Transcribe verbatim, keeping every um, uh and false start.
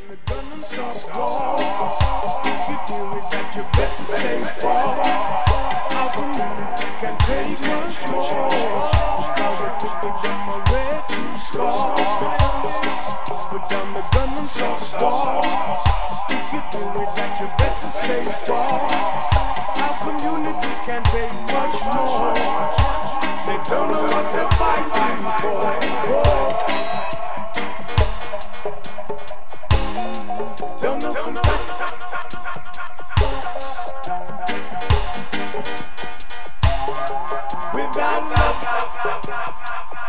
the gun and stop war. If you do it, that you better stay far. Our communities can take much more. Now they put the gun away to score. Put down the gun and stop war. If you do it, that you better stay far. Our communities can take much more. They don't know what they're fighting for. Whoa. Don't know, don't know. Without love,